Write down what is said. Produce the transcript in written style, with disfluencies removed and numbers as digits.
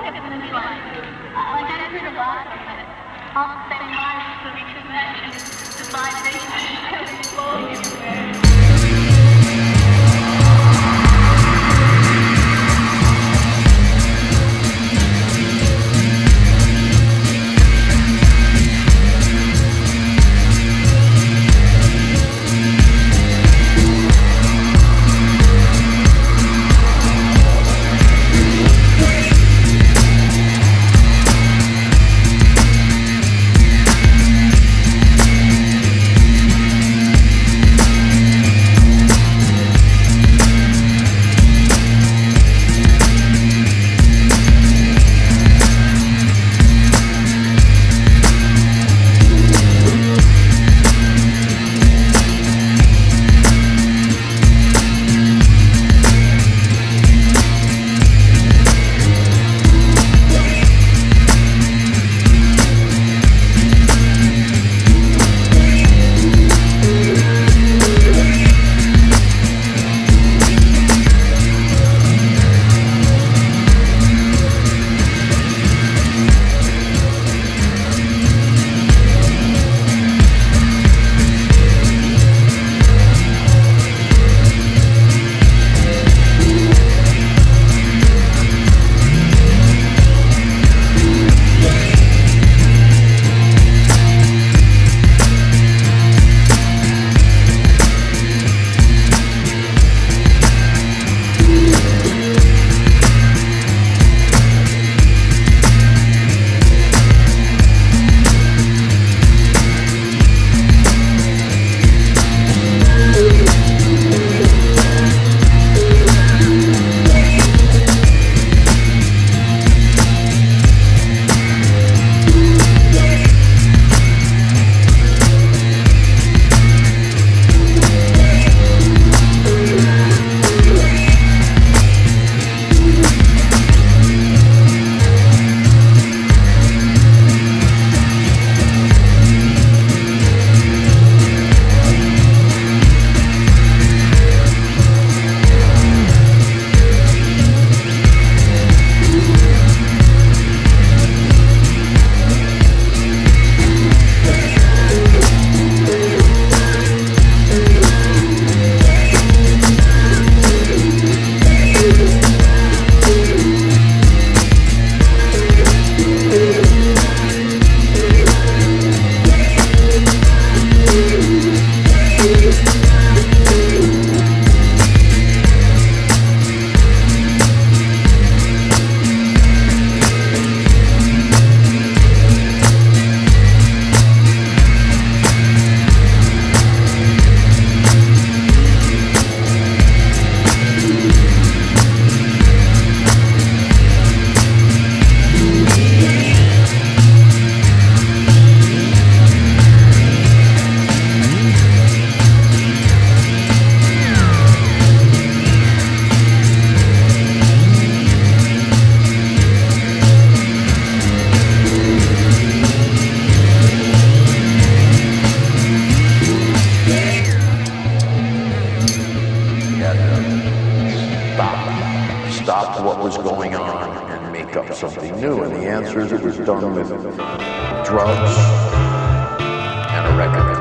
it's going to be like. Like I heard a lot of it. All the same vibes, the reconnection, the vibration is flowing everywhere. Stop what was going on and make up something new? And the answer is it was done with drugs and a record.